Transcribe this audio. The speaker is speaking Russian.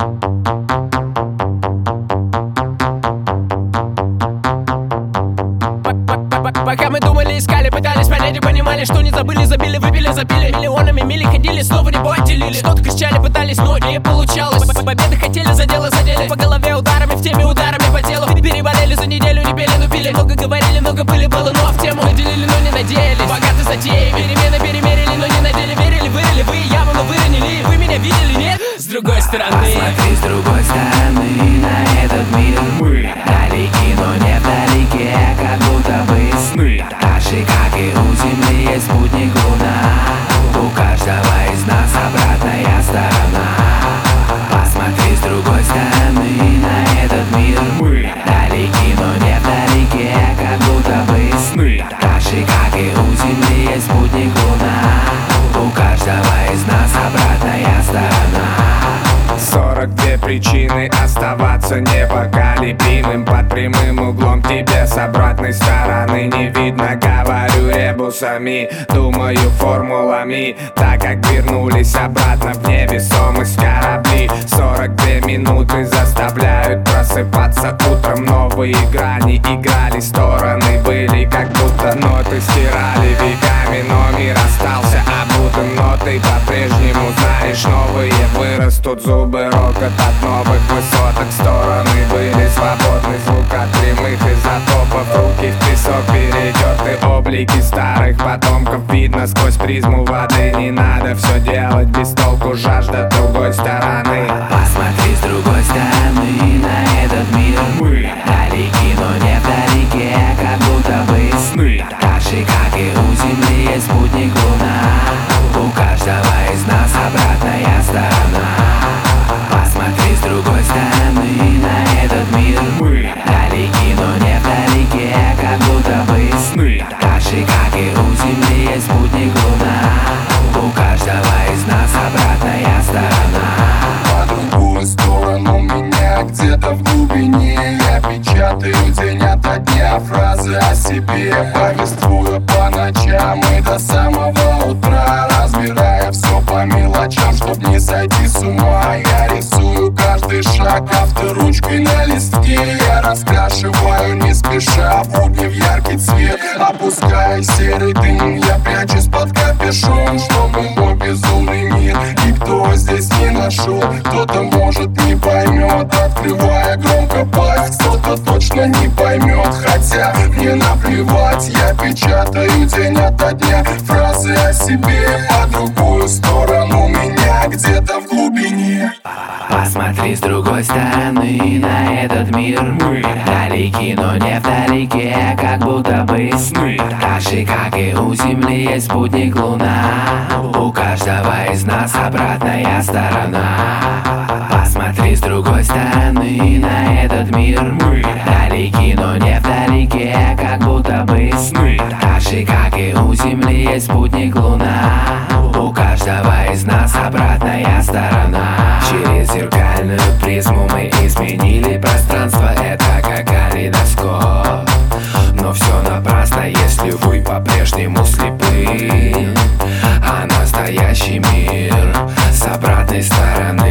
Пока мы думали, искали, пытались понять и понимали, что не забыли, забили, выпили, запили. Миллионами мили ходили, снова небо отделили. Что-то кричали, пытались, но не получалось. Победы хотели, за дело задели. По голове ударами, в теме ударами по телу. Переболели за неделю, не пели, но пили. Много говорили, много были, было, но в тему наделили, но не надеялись. Богаты затеи, перемены перемерили, но не надели. Верили, вырыли, вы яму, но выронили. Вы меня видели, нет? С другой стороны. Посмотри с другой стороны на этот мир. Мы далеки, но не вдалеке, как будто бы сны. Так же, как и у Земли есть спутник Луна. У каждого из нас обратная сторона. Посмотри с другой стороны на этот мир. Мы далеки, но не вдалеке, как будто бы сны. Так же, как и у Земли есть спутник Луна. У каждого из нас обратная сторона. 42 причины оставаться непоколебимым. Под прямым углом тебе с обратной стороны не видно. Говорю ребусами, думаю формулами, так как вернулись обратно в невесомость корабли. 42 минуты заставляют просыпаться утром. Новые грани играли, стороны были как будто ноты стирали веками. Но мир остался обутым, но ты по-прежнему знаешь, новые вырастут зубы. Рокот от новых высоток, стороны были свободны. Звук от прямых изотопов, руки в песок, перетертые облики старых потомков. Видно сквозь призму воды, не надо все делать без толку, жажда другой стороны. Посмотри с другой стороны на этот мир. Мы далеки, но не вдалеке, как будто бы сны. Так же, как и у Земли есть спутник Луна. У каждого из нас обратная сторона. Посмотри с другой стороны на этот мир. Мы далеки, но не вдалеке, как будто бы сны. Так же, как и у Земли есть спутник Луна. У каждого из нас обратная сторона. По другую сторону меня где-то в глубине я печатаю день ото дня фразы о себе, повествую по ночам и до самого утра, разбирая все по мелочам, чтоб не сойти с ума. Я рисую каждый шаг авторучкой на листке, я раскрашиваю не спеша будни в яркий цвет, опуская серый дым, я прячусь под капюшон, чтобы мой безумный мир никто здесь не нашел. Кто-то может не поймет, открывая громко пасть, кто-то точно не поймет, хотя мне наплевать. Я печатаю день ото дня фразы о себе, по другую сторону меня где-то в глубине. Посмотри с другой стороны на этот мир. Мы далеки, но не вдалеке, как будто бы сны. Так же, как и у Земли есть спутник Луна. У каждого из нас обратная сторона. Посмотри с другой стороны на этот мир. Мы далеки, но не вдалеке, как будто бы сны. Так же, как и у Земли есть спутник Луна. У каждого из нас обратная сторона. Через зеркальную призму мы изменили пространство, это как калейдоскоп. Но все напрасно, если вы по-прежнему слепы. А настоящий мир с обратной стороны.